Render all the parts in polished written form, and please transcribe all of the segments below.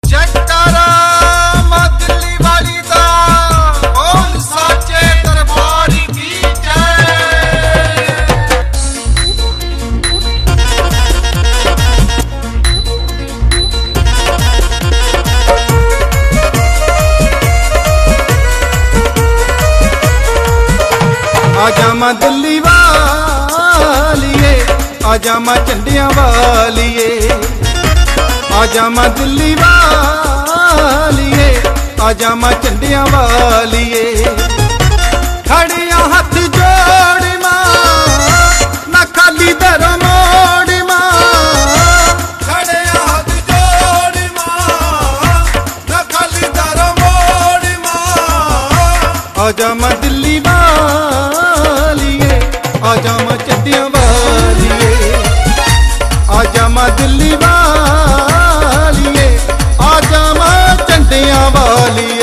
जयकारा मां दिल्ली वाली दा, बोल साचे दरबार की जय। आजा मां दिल्ली वालिए, आजा मां झंडियां वालिए, आजा मां दिल्ली वालिए, आजा मां झंडियां वालिए। खड़िया हथ जोड़ मां, ना खाली दर मोड़ मां, खड़िया हथ जोड़ मां, ना खाली दर मोड़ मां। आजा मां दिल्ली वालिए, आजा मां झंडियां वालिए, आजा मां दिल्ली वालिए, आजा मां झंडियां वालिए।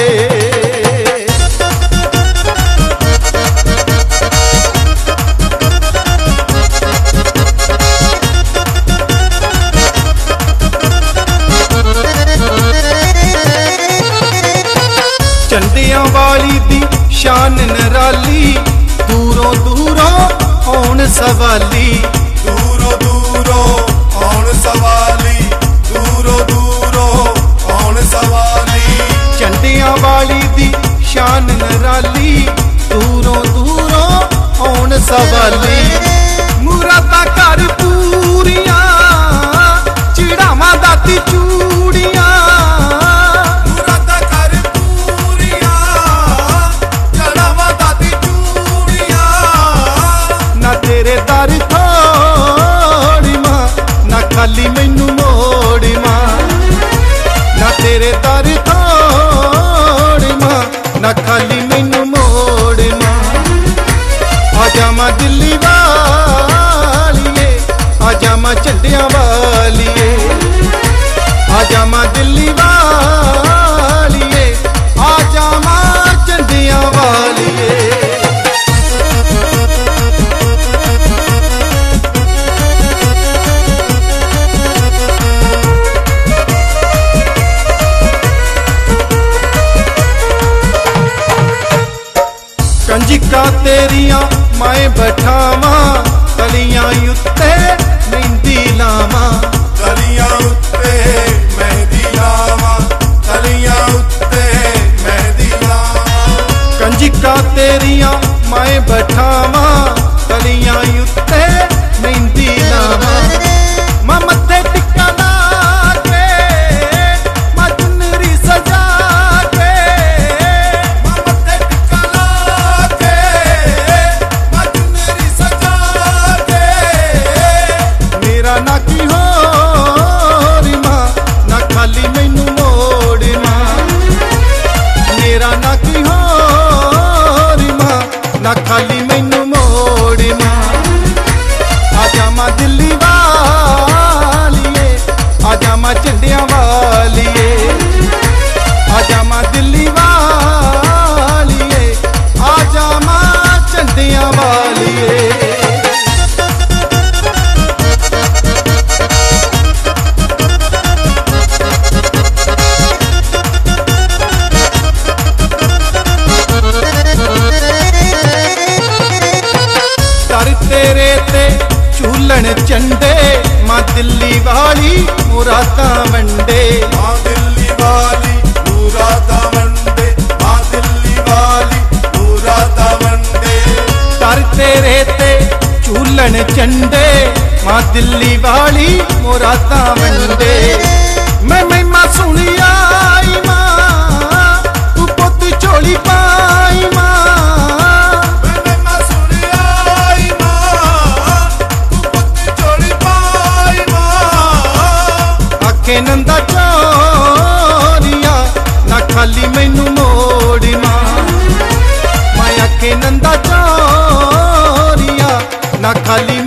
झंडियां वाली दी शान निराली, दूरों दूरों आउण सवाली, दूरों दूरों आउण सवाली, दूरों दूरों आउण सवाली। झंडियां वाली दी शान निराली, दूरों दूरों आउण सवाली। मुरादा घर पूरियां, चिड़ावां दाती चूड़ियां, मुरादा घर पूरियां, चिड़ावां दाती चूड़ियां। ना तेरे दर थोड़ी मां, ना खाली मैनू मोड़ मां, ना तेरे दर थोड़ी मां, ना खाली मैनू मोड़ मां। आजा मां दिल्ली वालिए, आजा मां झंडियां वालिए, आजा मां दिल्ली वालिए, आजा मां झंडियां वालिए। कंजिका तेरिया मैं बैठावा, कलियां उत्ते मेहंदी लावा, कलियां उत्ते मेहंदी लावा, कलियां उत्ते मेहंदी लावा। कंजिका तेरिया मैं बैठावा, कलियां उत्ते मेहंदी लावा। मां मत्थे टिक्का ला के, मां चुनरी सजा के, मां मत्थे टिक्का ला के, मां चुनरी सजा के। मेरा ना की होरी मां, ना खाली मैनू मोड़ मां, मेरा ना की होरी मां, ना खाली मैनू मोड़ मां। आजा मां दिल्ली वालिए, आजा मां झंडियां वालिए, आजा मां दिल्ली वालिए, आजा मां झंडियां वालिए। तर तेरे ते झूलन झंडे, मां दिल्ली वाली मुरादा वंडे, मां दिल्ली वाली मुरादा वंडे, मां दिल्ली वाली मुरादा वंडे। तर तेरे ते झूलन झंडे, मां दिल्ली वाली मुरादा वंडे। मैं महिमा सुनी आई मां, तू पुत झोली पाई मां, नंदा चोरिया, ना खाली मैनू मोड़ मां। मैं आखे नंदा चोरिया, ना खाली